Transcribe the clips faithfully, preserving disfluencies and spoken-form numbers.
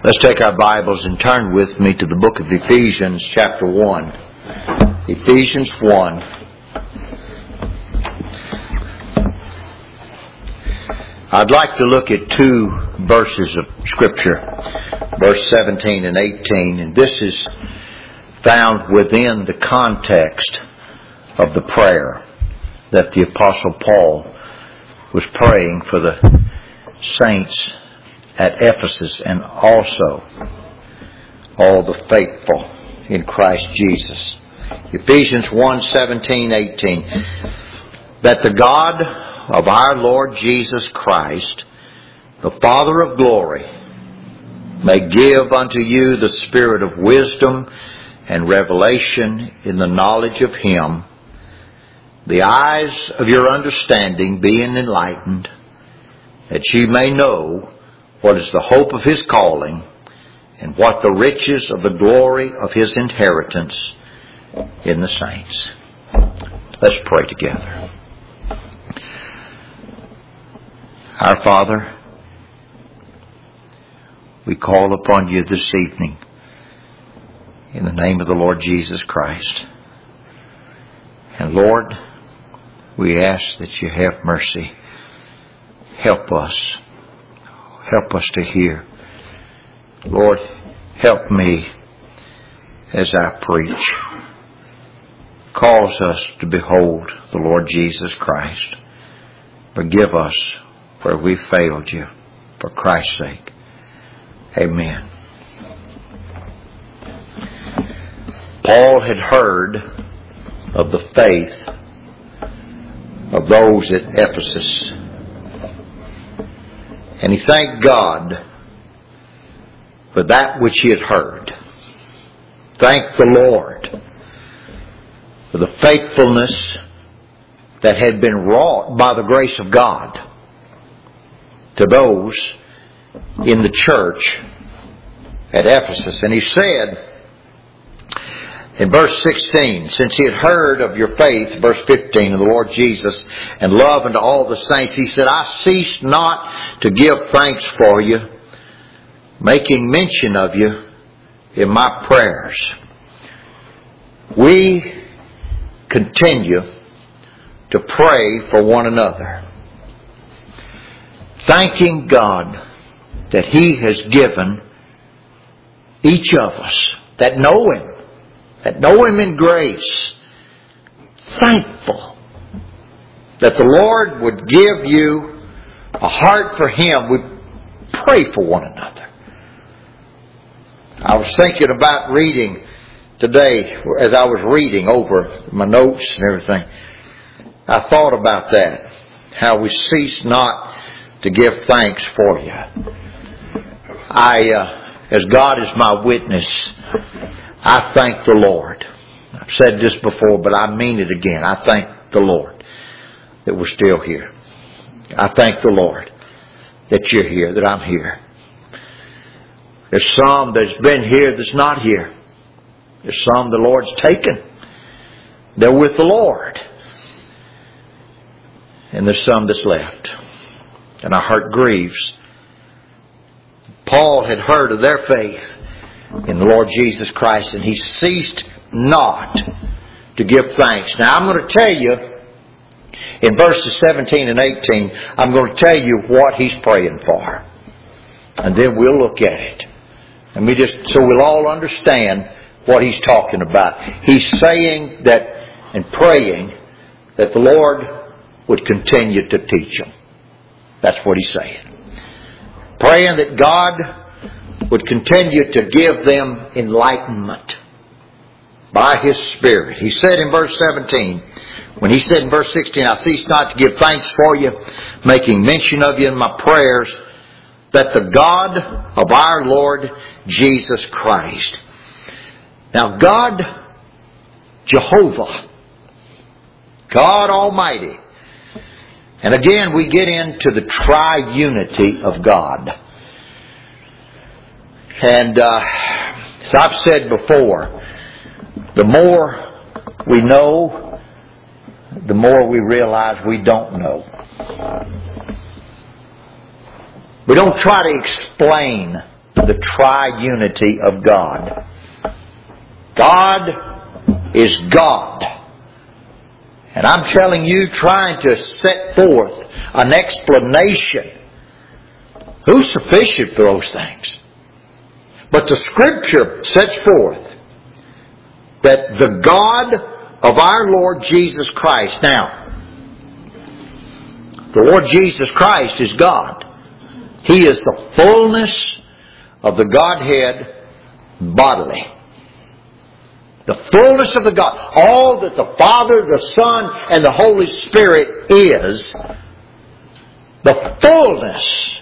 Let's take our Bibles and turn with me to the book of Ephesians chapter one. Ephesians one. I'd like to look at two verses of Scripture, verse seventeen and eighteen, and this is found within the context of the prayer that the Apostle Paul was praying for the saints at Ephesus and also all the faithful in Christ Jesus. Ephesians one, seventeen, eighteen. That the God of our Lord Jesus Christ, the Father of glory, may give unto you the spirit of wisdom and revelation in the knowledge of Him, the eyes of your understanding being enlightened, that ye may know what is the hope of His calling, and what the riches of the glory of His inheritance in the saints. Let's pray together. Our Father, we call upon You this evening in the name of the Lord Jesus Christ. And Lord, we ask that You have mercy. Help us. Help us to hear. Lord, help me as I preach. Cause us to behold the Lord Jesus Christ. Forgive us where we failed You, for Christ's sake. Amen. Paul had heard of the faith of those at Ephesus, and he thanked God for that which he had heard. Thank the Lord for the faithfulness that had been wrought by the grace of God to those in the church at Ephesus. And he said in verse sixteen, since he had heard of your faith, verse fifteen, of the Lord Jesus, and love unto all the saints, he said, I cease not to give thanks for you, making mention of you in my prayers. We continue to pray for one another, thanking God that He has given each of us that know Him, that know Him in grace, thankful that the Lord would give you a heart for Him. We pray for one another. I was thinking about reading today, as I was reading over my notes and everything, I thought about that, how we cease not to give thanks for you. I, uh, as God is my witness, I thank the Lord. I've said this before, but I mean it again. I thank the Lord that we're still here. I thank the Lord that you're here, that I'm here. There's some that's been here that's not here. There's some the Lord's taken. They're with the Lord. And there's some that's left. And our heart grieves. Paul had heard of their faith in the Lord Jesus Christ, and he ceased not to give thanks. Now I'm going to tell you, in verses seventeen and eighteen, I'm going to tell you what he's praying for. And then we'll look at it. And we just, so we'll all understand what he's talking about. He's saying that and praying that the Lord would continue to teach him. That's what he's saying. Praying that God would continue to give them enlightenment by His Spirit. He said in verse seventeen, when he said in verse sixteen, I cease not to give thanks for you, making mention of you in my prayers, that the God of our Lord Jesus Christ. Now God, Jehovah, God Almighty. And again we get into the triunity of God. And uh, as I've said before, the more we know, the more we realize we don't know. We don't try to explain the triunity of God. God is God. And I'm telling you, trying to set forth an explanation. Who's sufficient for those things? But the Scripture sets forth that the God of our Lord Jesus Christ. Now, the Lord Jesus Christ is God. He is the fullness of the Godhead bodily. The fullness of the God. All that the Father, the Son, and the Holy Spirit is, the fullness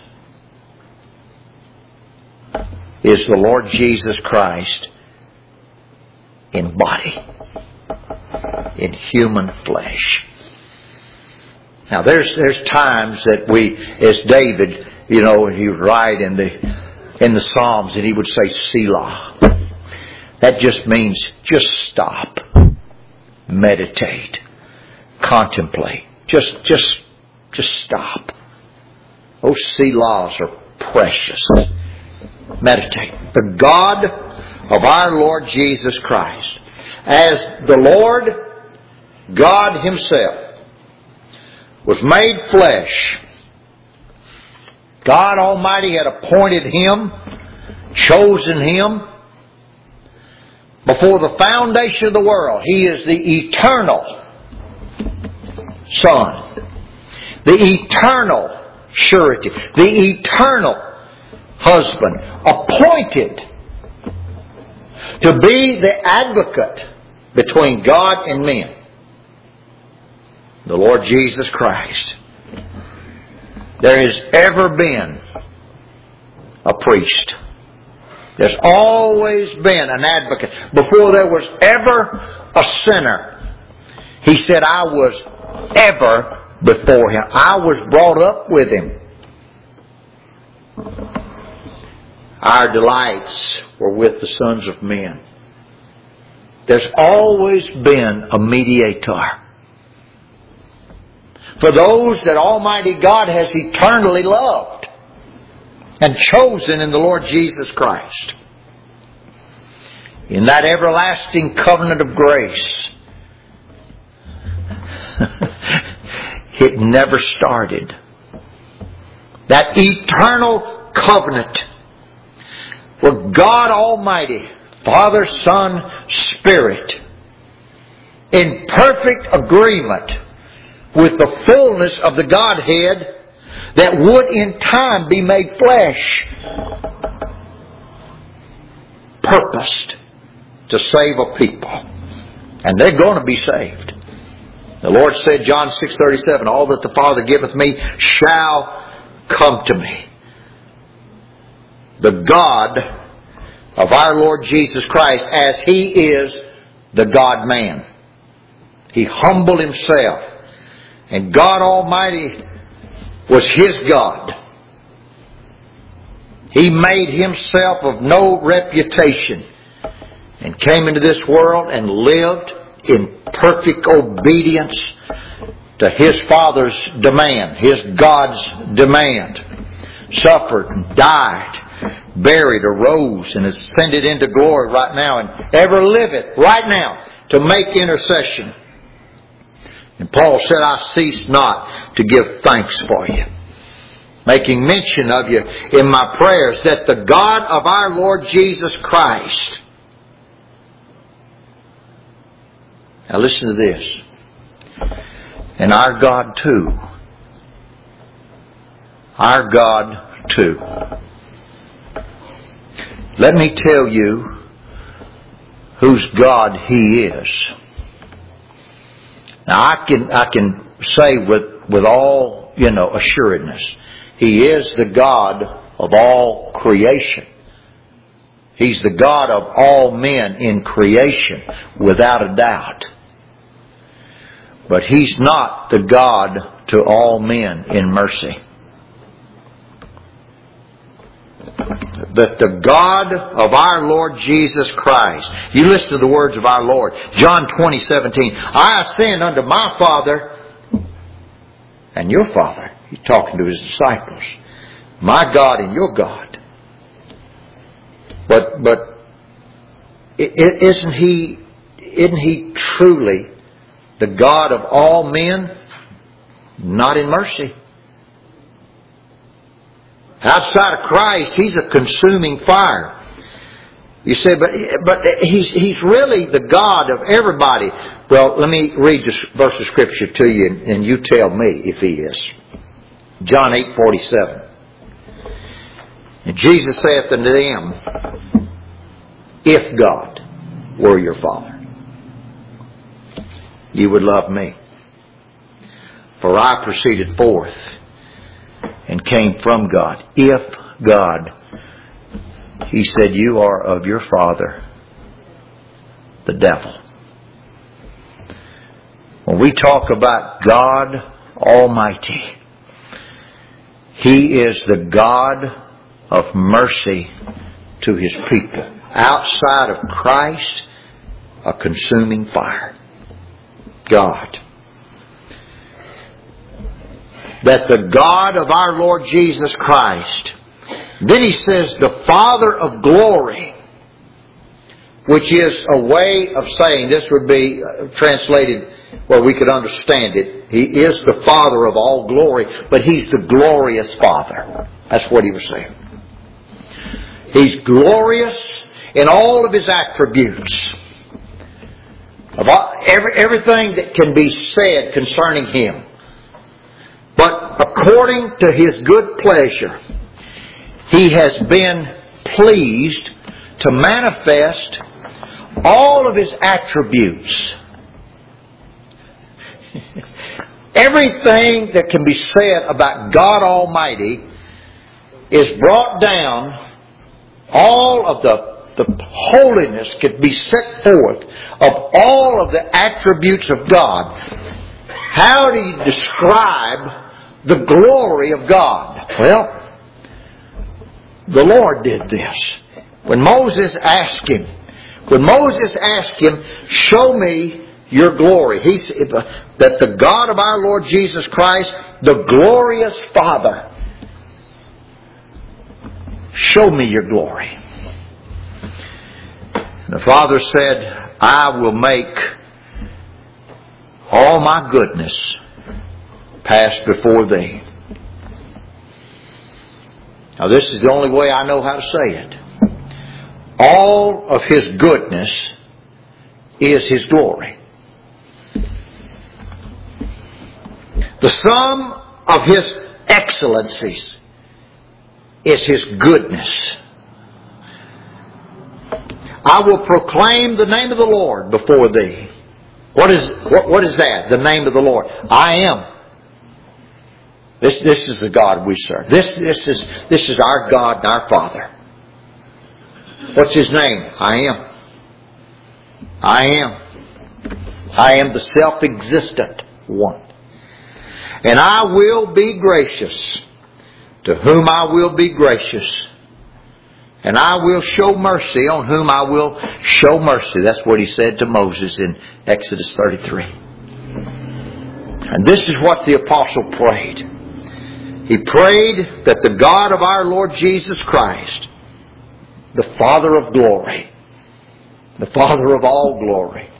is the Lord Jesus Christ in body, in human flesh. Now there's there's times that we, as David, you know, he would write in the in the Psalms and he would say Selah. That just means just stop, meditate, contemplate. Just just just stop. Those Selahs are precious. Meditate. The God of our Lord Jesus Christ, as the Lord God Himself was made flesh. God Almighty had appointed Him, chosen Him before the foundation of the world. He is the eternal Son, the eternal surety, the eternal husband, appointed to be the advocate between God and men. The Lord Jesus Christ. There has ever been a priest. There's always been an advocate. Before there was ever a sinner, He said, I was ever before Him. I was brought up with Him. Our delights were with the sons of men. There's always been a mediator. For those that Almighty God has eternally loved and chosen in the Lord Jesus Christ. In that everlasting covenant of grace. It never started. That eternal covenant where God Almighty, Father, Son, Spirit, in perfect agreement with the fullness of the Godhead that would in time be made flesh, purposed to save a people. And they're going to be saved. The Lord said, John six thirty-seven, all that the Father giveth me shall come to me. The God of our Lord Jesus Christ, as He is the God-man. He humbled Himself. And God Almighty was His God. He made Himself of no reputation and came into this world and lived in perfect obedience to His Father's demand, His God's demand. Suffered and died, buried, arose, and ascended into glory right now, and ever liveth right now to make intercession. And Paul said, I cease not to give thanks for you, making mention of you in my prayers, that the God of our Lord Jesus Christ. Now listen to this. And our God too. Our God too. Let me tell you whose God He is. Now I can I can say with, with all, you know, assuredness, He is the God of all creation. He's the God of all men in creation, without a doubt. But He's not the God to all men in mercy. But the God of our Lord Jesus Christ. You listen to the words of our Lord. John twenty seventeen. I ascend unto my Father and your Father. He's talking to His disciples. My God and your God. But but isn't He isn't He truly the God of all men? Not in mercy. Outside of Christ, He's a consuming fire. You say, but but He's He's really the God of everybody. Well, let me read this verse of Scripture to you, and, and you tell me if He is. John eight forty-seven. And Jesus saith unto them, if God were your Father, you would love me. For I proceeded forth and came from God. If God, He said, you are of your father, the devil. When we talk about God Almighty, He is the God of mercy to His people. Outside of Christ, a consuming fire. God. That the God of our Lord Jesus Christ, then He says the Father of glory, which is a way of saying, this would be translated where we could understand it. He is the Father of all glory, but He's the glorious Father. That's what He was saying. He's glorious in all of His attributes. Of all, every, everything that can be said concerning Him. But according to His good pleasure, He has been pleased to manifest all of His attributes. Everything that can be said about God Almighty is brought down. All of the, the holiness can be set forth of all of the attributes of God. How do you describe the glory of God? Well, the Lord did this. When Moses asked Him, when Moses asked Him, show me your glory. He said that the God of our Lord Jesus Christ, the glorious Father, show me your glory. And the Father said, I will make all my goodness pass before thee. Now this is the only way I know how to say it. All of His goodness is His glory. The sum of His excellencies is His goodness. I will proclaim the name of the Lord before thee. What is what, what is that? The name of the Lord. I am. This this is the God we serve. This this is this is our God and our Father. What's His name? I am. I am. I am the self-existent one. And I will be gracious to whom I will be gracious. And I will show mercy on whom I will show mercy. That's what He said to Moses in Exodus thirty-three. And this is what the apostle prayed. He prayed that the God of our Lord Jesus Christ, the Father of glory, the Father of all glory,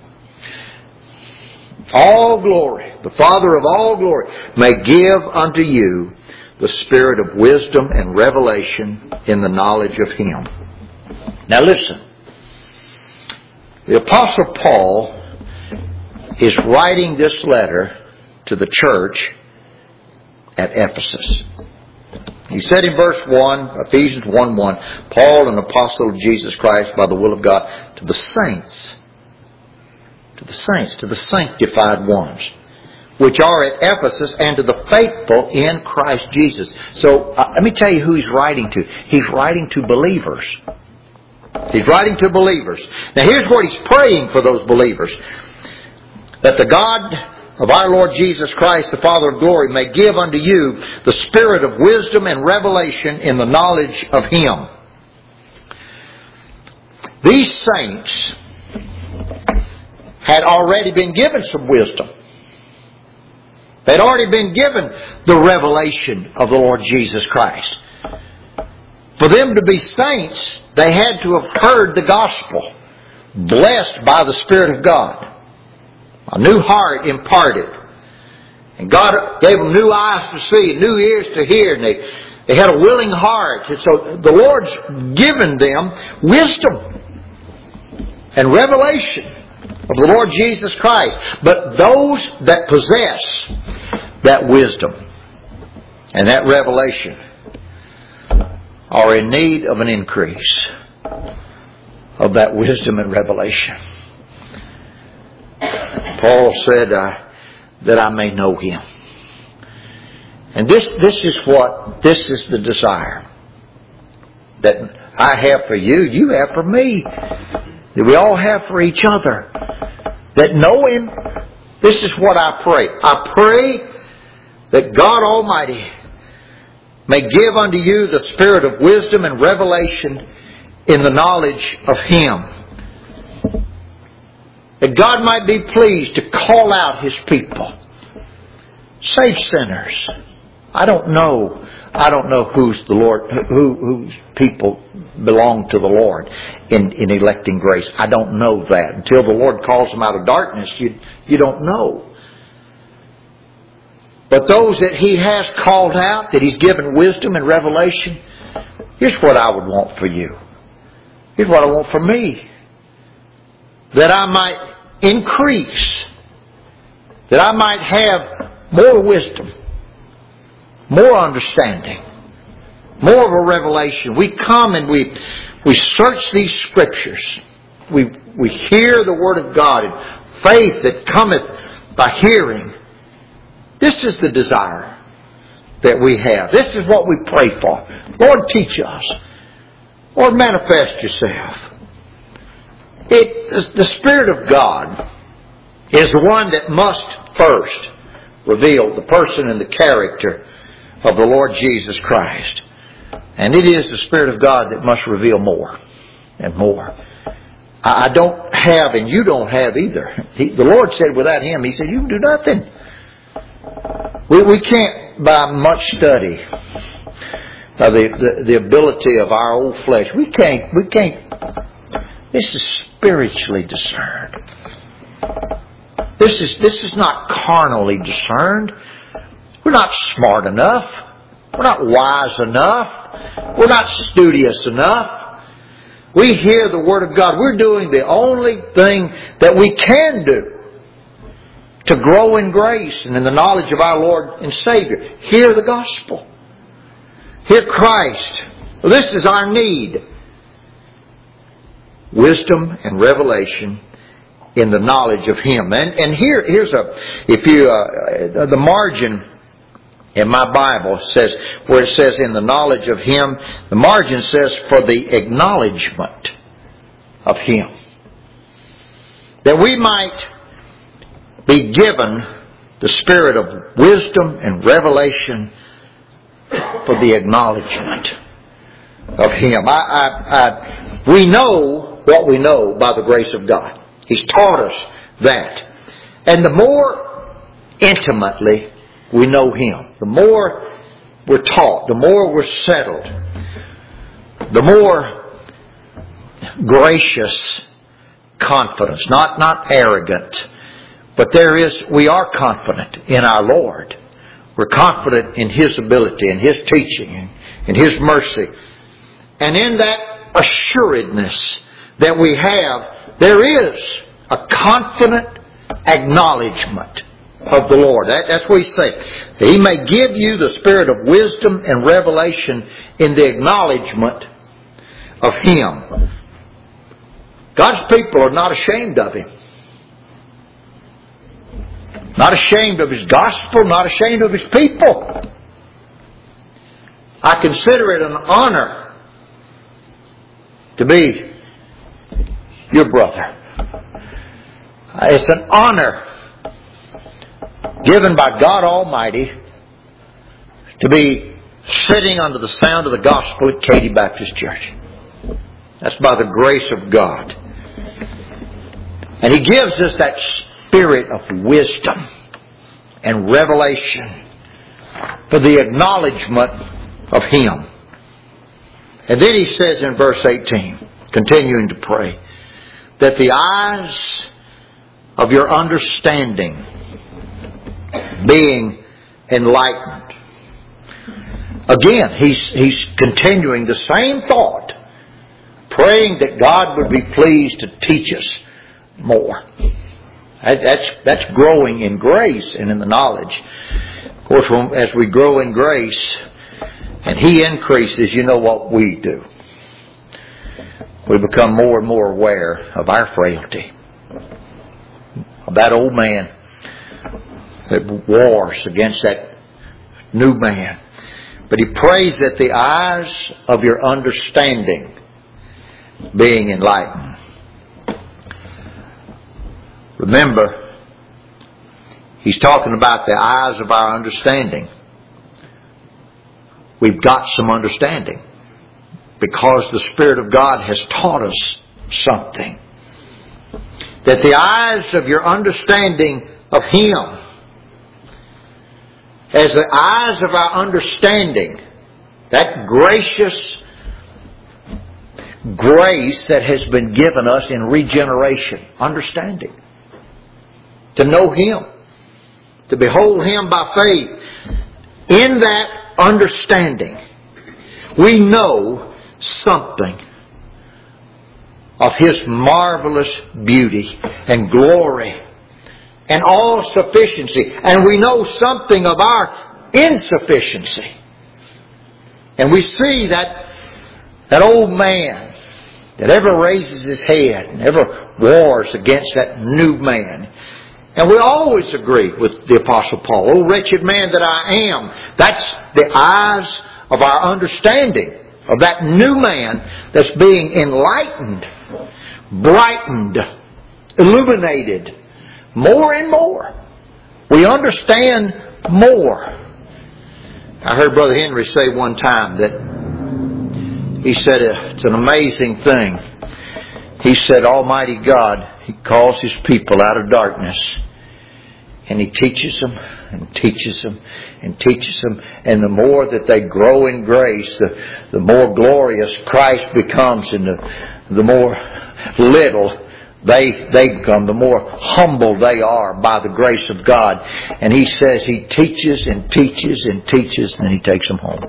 all glory, the Father of all glory, may give unto you the spirit of wisdom and revelation in the knowledge of Him. Now listen. The Apostle Paul is writing this letter to the church at Ephesus. He said in verse one, Ephesians one one, Paul, an apostle of Jesus Christ by the will of God, to the saints, to the saints, to the sanctified ones, which are at Ephesus, and to the faithful in Christ Jesus. So uh, let me tell you who he's writing to. He's writing to believers. He's writing to believers. Now here's what he's praying for those believers. That the God of our Lord Jesus Christ, the Father of glory, may give unto you the spirit of wisdom and revelation in the knowledge of Him. These saints had already been given some wisdom. They'd already been given the revelation of the Lord Jesus Christ. For them to be saints, they had to have heard the gospel, blessed by the Spirit of God. A new heart imparted. And God gave them new eyes to see, new ears to hear, and they, they had a willing heart. And so the Lord's given them wisdom and revelation of the Lord Jesus Christ. But those that possess that wisdom and that revelation are in need of an increase of that wisdom and revelation. Paul said uh, that I may know Him. And this, this is what, this is the desire that I have for you, you have for me, that we all have for each other. That know Him, this is what I pray. I pray that God Almighty may give unto you the spirit of wisdom and revelation in the knowledge of Him. That God might be pleased to call out His people. Save sinners. I don't know. I don't know who's the Lord, who whose people belong to the Lord in, in electing grace. I don't know that. Until the Lord calls them out of darkness, you, you don't know. But those that He has called out, that He's given wisdom and revelation, here's what I would want for you. Here's what I want for me. That I might increase. That I might have more wisdom. More understanding. More of a revelation. We come and we we search these Scriptures. We we hear the Word of God. And faith that cometh by hearing. This is the desire that we have. This is what we pray for. Lord, teach us. Lord, manifest Yourself. It, the Spirit of God is the one that must first reveal the person and the character of the Lord Jesus Christ. And it is the Spirit of God that must reveal more and more. I don't have, and you don't have either. He, the Lord said without Him, He said, you can do nothing. We, we can't, by much study, by the, the, the ability of our old flesh, we can't, we can't, this is spiritually discerned. This is, this is not carnally discerned. We're not smart enough. We're not wise enough. We're not studious enough. We hear the Word of God. We're doing the only thing that we can do to grow in grace and in the knowledge of our Lord and Savior. Hear the gospel. Hear Christ. This is our need. Wisdom and revelation in the knowledge of Him. And, and here, here's a, if you, uh, the margin in my Bible says, where it says in the knowledge of Him, the margin says for the acknowledgement of Him. That we might be given the spirit of wisdom and revelation for the acknowledgement of Him. I, I, I, we know what we know by the grace of God. He's taught us that. And the more intimately we know Him, the more we're taught, the more we're settled, the more gracious confidence, not, not arrogant, but there is, we are confident in our Lord. We're confident in His ability and His teaching and His mercy. And in that assuredness that we have, there is a confident acknowledgement of the Lord. That, that's what He says. He may give you the spirit of wisdom and revelation in the acknowledgement of Him. God's people are not ashamed of Him. Not ashamed of His gospel, not ashamed of His people. I consider it an honor to be your brother. It's an honor given by God Almighty to be sitting under the sound of the gospel at Katy Baptist Church. That's by the grace of God. And He gives us that spirit of wisdom and revelation for the acknowledgement of Him. And then he says in verse eighteen, continuing to pray, that the eyes of your understanding being enlightened. Again, he's, he's continuing the same thought, praying that God would be pleased to teach us more. That's, that's growing in grace and in the knowledge. Of course, as we grow in grace and He increases, you know what we do. We become more and more aware of our frailty. Of that old man that wars against that new man. But he prays that the eyes of your understanding being enlightened. Remember, he's talking about the eyes of our understanding. We've got some understanding because the Spirit of God has taught us something. That the eyes of your understanding of Him, as the eyes of our understanding, that gracious grace that has been given us in regeneration, understanding, to know Him, to behold Him by faith, in that understanding, we know something of His marvelous beauty and glory and all sufficiency. And we know something of our insufficiency. And we see that that old man that ever raises his head and ever wars against that new man. And we always agree with the Apostle Paul, "O wretched man that I am." That's the eyes of our understanding of that new man that's being enlightened, brightened, illuminated more and more. We understand more. I heard Brother Henry say one time that he said it's an amazing thing. He said Almighty God, He calls His people out of darkness and He teaches them and teaches them and teaches them. And the more that they grow in grace, the, the more glorious Christ becomes, and the, the more little they, they become, the more humble they are by the grace of God. And He says He teaches and teaches and teaches, and then He takes them home.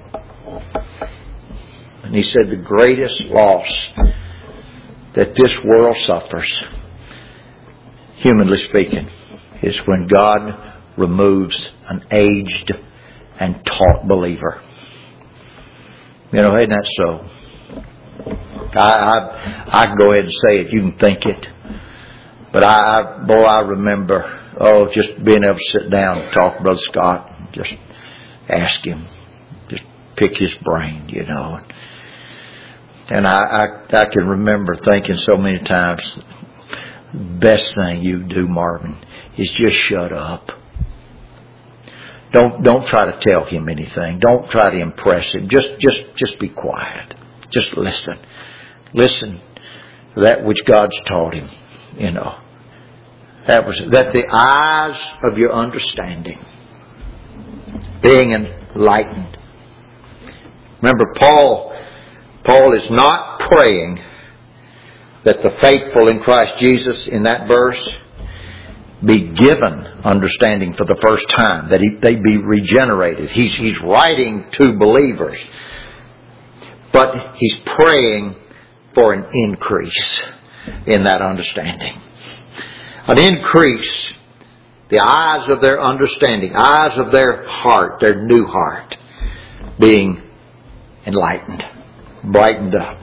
And He said the greatest loss that this world suffers, humanly speaking, is when God removes an aged and taught believer. You know, isn't that so? I, I, I can go ahead and say it. You can think it. But I, I, boy, I remember, oh, just being able to sit down and talk to Brother Scott and just ask him, just pick his brain, you know. And I, I, I can remember thinking so many times, the best thing you do, Marvin, is just shut up. Don't don't try to tell him anything. Don't try to impress him. Just just just be quiet. Just listen. Listen to that which God's taught him. You know. That was that the eyes of your understanding being enlightened. Remember, Paul Paul is not praying that the faithful in Christ Jesus in that verse be given understanding for the first time, that he, they be regenerated. He's, he's writing to believers. But he's praying for an increase in that understanding. An increase, the eyes of their understanding, eyes of their heart, their new heart, being enlightened, brightened up.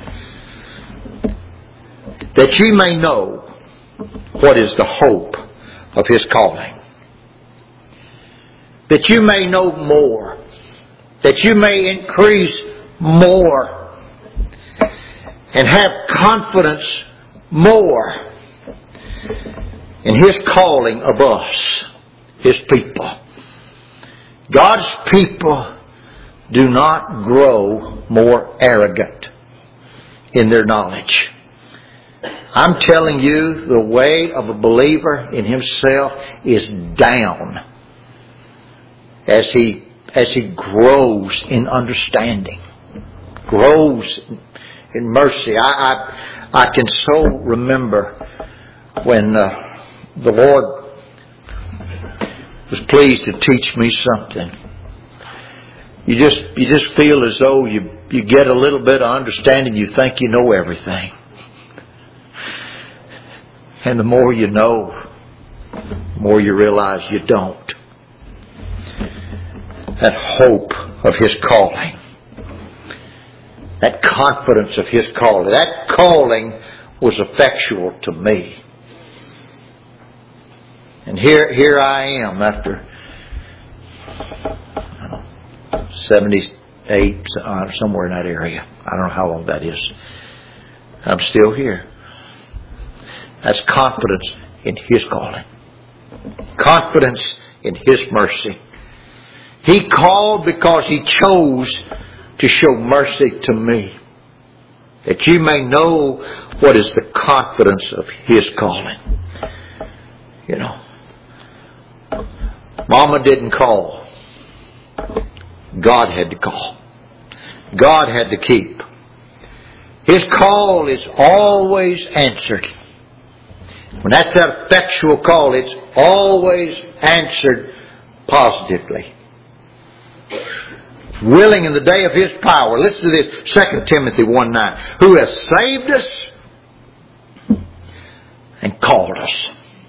That you may know what is the hope of His calling. That you may know more. That you may increase more. And have confidence more in His calling of us, His people. God's people do not grow more arrogant in their knowledge. I'm telling you, the way of a believer in himself is down as he as he grows in understanding. grows in mercy. I I, I can so remember when uh, the Lord was pleased to teach me something. You just you just feel as though you you get a little bit of understanding. You think you know everything, and the more you know, the more you realize you don't. That hope of His calling, that confidence of His calling, that calling was effectual to me. And here, here I am after seventy-eight, uh, somewhere in that area. I don't know how long that is. I'm still here. That's confidence in His calling. Confidence in His mercy. He called because He chose to show mercy to me, that you may know what is the confidence of His calling. You know, Mama didn't call. God had to call. God had to keep. His call is always answered. When that's that effectual call, it's always answered positively. Willing in the day of His power. Listen to this, Second Timothy one nine. Who has saved us and called us.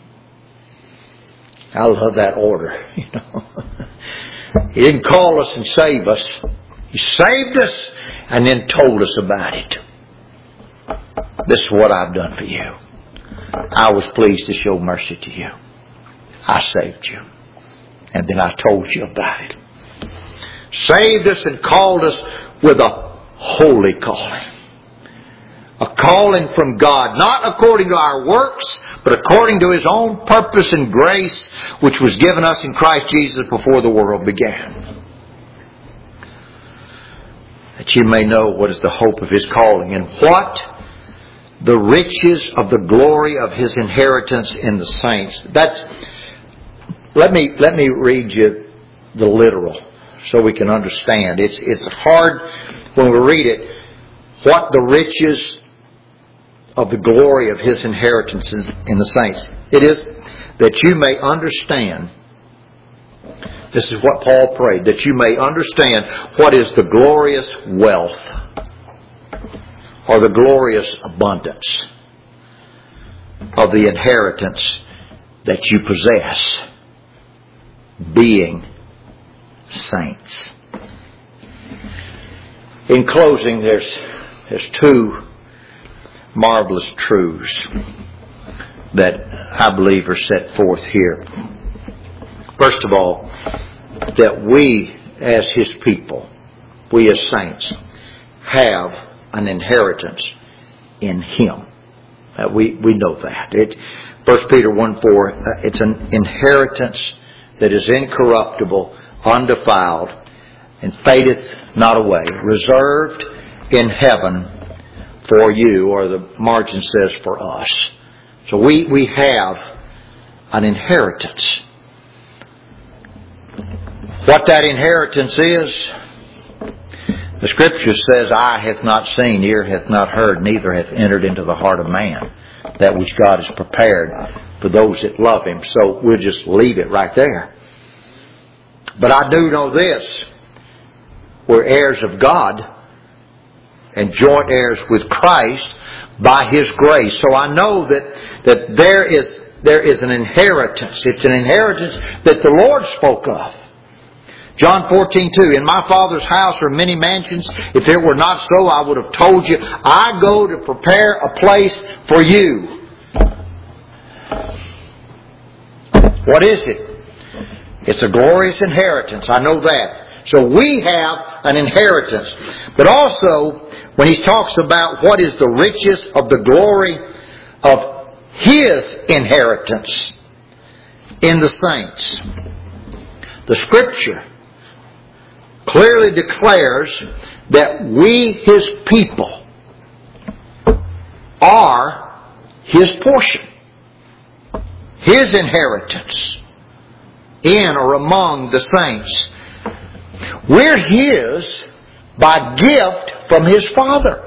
I love that order. You know, He didn't call us and save us. He saved us and then told us about it. This is what I've done for you. I was pleased to show mercy to you. I saved you. And then I told you about it. Saved us and called us with a holy calling. A calling from God, not according to our works, but according to His own purpose and grace, which was given us in Christ Jesus before the world began. That you may know what is the hope of His calling and what the riches of the glory of His inheritance in the saints. That's, let me, let me read you the literal so we can understand. It's, it's hard when we read it, what the riches of the glory of His inheritance in the saints. It is that you may understand, this is what Paul prayed, that you may understand what is the glorious wealth or the glorious abundance of the inheritance that you possess, being saints. In closing, there's there's two marvelous truths that I believe are set forth here. First of all, that we as His people, we as saints, have an inheritance in Him. Uh, we, we know that. It, First Peter one four, uh, it's an inheritance that is incorruptible, undefiled, and fadeth not away, reserved in heaven for you, or the margin says for us. So we, we have an inheritance. What that inheritance is, the Scripture says, eye hath not seen, ear hath not heard, neither hath entered into the heart of man that which God has prepared for those that love Him. So we'll just leave it right there. But I do know this. We're heirs of God and joint heirs with Christ by His grace. So I know that, that there is, there is an inheritance. It's an inheritance that the Lord spoke of. John fourteen two, in my Father's house are many mansions. If it were not so, I would have told you. I go to prepare a place for you. What is it? It's a glorious inheritance. I know that. So we have an inheritance. But also, when he talks about what is the riches of the glory of His inheritance in the saints, the Scripture clearly declares that we, His people, are His portion, His inheritance in or among the saints. We're His by gift from His Father.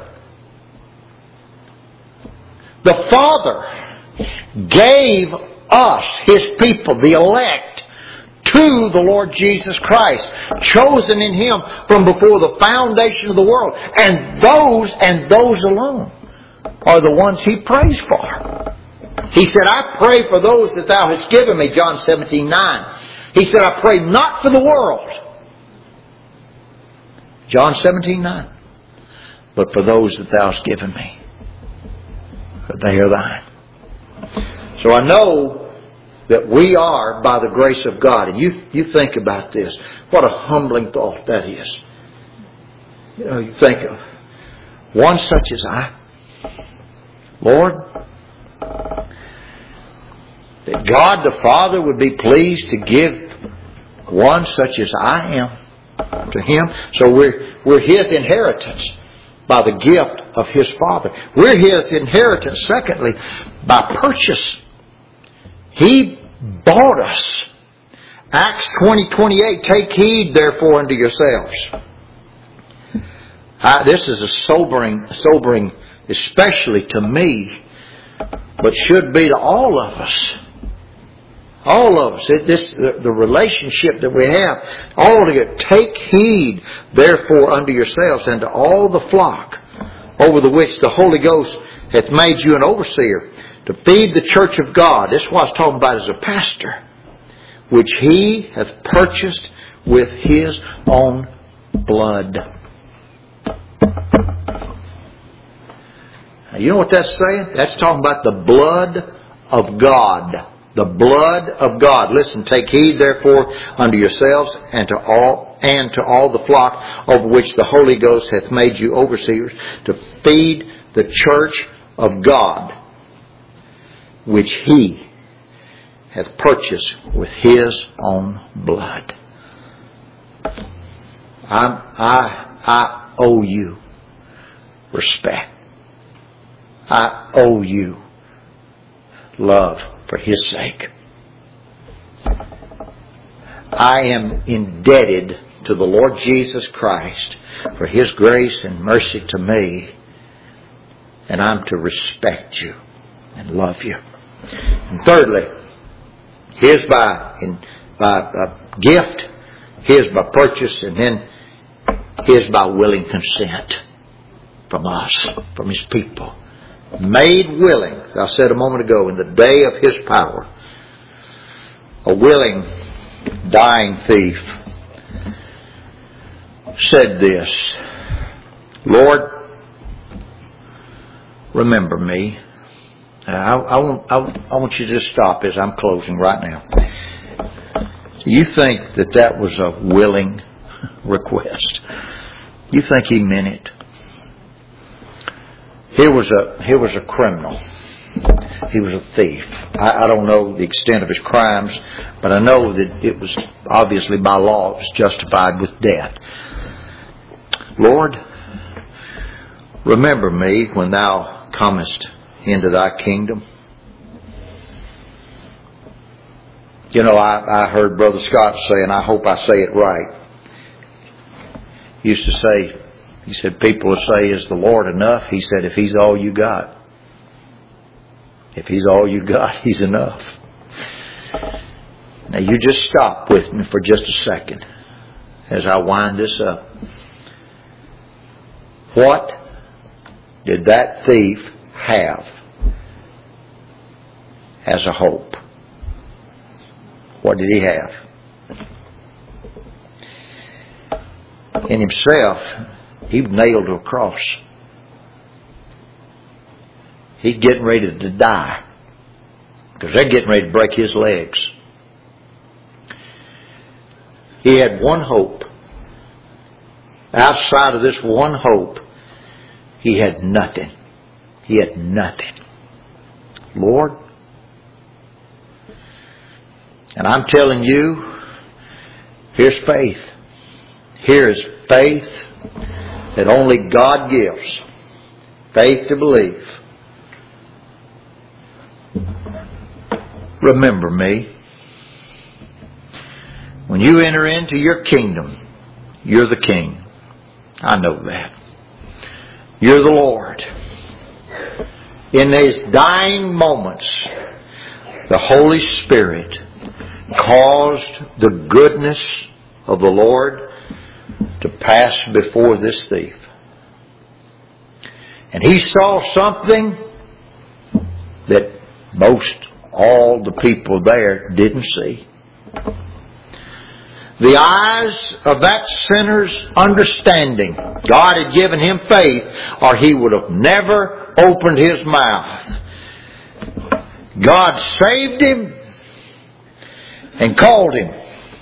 The Father gave us, His people, the elect, to the Lord Jesus Christ, chosen in Him from before the foundation of the world. And those and those alone are the ones He prays for. He said, I pray for those that Thou hast given me, John seventeen nine. He said, I pray not for the world, John seventeen nine, but for those that Thou hast given me, for they are Thine. So I know that we are by the grace of God. And you, you think about this. What a humbling thought that is. You know, you think of one such as I. Lord, that God the Father would be pleased to give one such as I am to Him. So we're, we're His inheritance by the gift of His Father. We're His inheritance, secondly, by purchase. He bought us. Acts twenty twenty-eight. Take heed therefore unto yourselves. I, this is a sobering, sobering, especially to me, but should be to all of us. All of us. It, this, the, the relationship that we have. All together. Take heed therefore unto yourselves and to all the flock over the which the Holy Ghost hath made you an overseer, to feed the church of God. This is what I was talking about as a pastor. Which He hath purchased with His own blood. Now, you know what that's saying? That's talking about the blood of God. The blood of God. Listen, take heed therefore unto yourselves and to all and to all the flock over which the Holy Ghost hath made you overseers, to feed the church of God, which He hath purchased with His own blood. I'm, I, I owe you respect. I owe you love for His sake. I am indebted to the Lord Jesus Christ for His grace and mercy to me, and I'm to respect you and love you. And thirdly, His by, in, by uh, gift, His by purchase, and then His by willing consent from us, from His people. Made willing, as I said a moment ago, in the day of His power. A willing, dying thief said this, Lord, remember me. I, I, want, I, I want you to just stop as I'm closing right now. You think that that was a willing request? You think He meant it? Here was a here was a criminal. He was a thief. I, I don't know the extent of his crimes, but I know that it was obviously by law it was justified with death. Lord, remember me when Thou comest into Thy kingdom. You know, I, I heard Brother Scott say, and I hope I say it right. He used to say, he said, people will say, is the Lord enough? He said, if He's all you got. If He's all you got, He's enough. Now you just stop with me for just a second as I wind this up. What did that thief have as a hope? What did he have? In himself, he was nailed to a cross. He's getting ready to die because they're getting ready to break his legs. He had one hope. Outside of this one hope, he had nothing. He had nothing. Lord, and I'm telling you, here's faith. Here is faith that only God gives. Faith to believe. Remember me. When you enter into your kingdom, you're the king. I know that. You're the Lord. In these dying moments, the Holy Spirit caused the goodness of the Lord to pass before this thief. And he saw something that most all the people there didn't see. The eyes of that sinner's understanding, God had given him faith, or he would have never opened his mouth. God saved him and called him.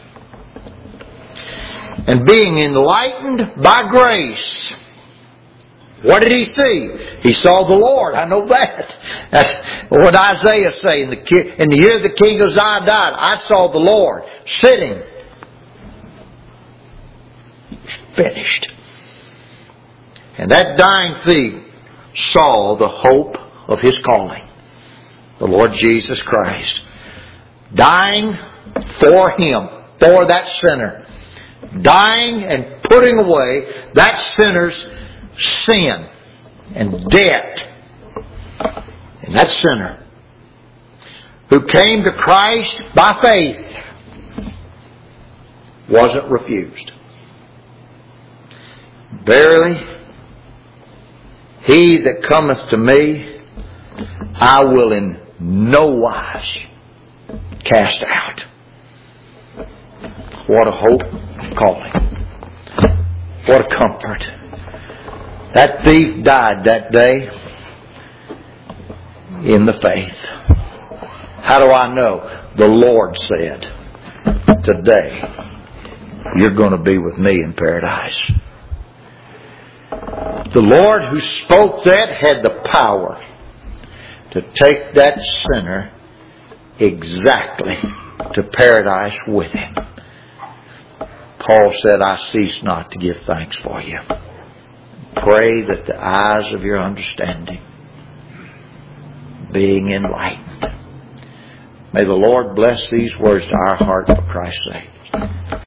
And being enlightened by grace, what did he see? He saw the Lord. I know that. That's what Isaiah said. In the, in the year the King Uzziah died, I saw the Lord sitting. Finished. And that dying thief saw the hope of his calling. The Lord Jesus Christ. Dying for him. For that sinner. Dying and putting away that sinner's sin and debt. And that sinner who came to Christ by faith wasn't refused. Verily, he that cometh to me, I will in no wise cast out. What a hope of calling. What a comfort. That thief died that day in the faith. How do I know? The Lord said, today you're going to be with me in paradise. The Lord who spoke that had the power to take that sinner exactly to paradise with him. Paul said, I cease not to give thanks for you. Pray that the eyes of your understanding being enlightened. May the Lord bless these words to our heart for Christ's sake.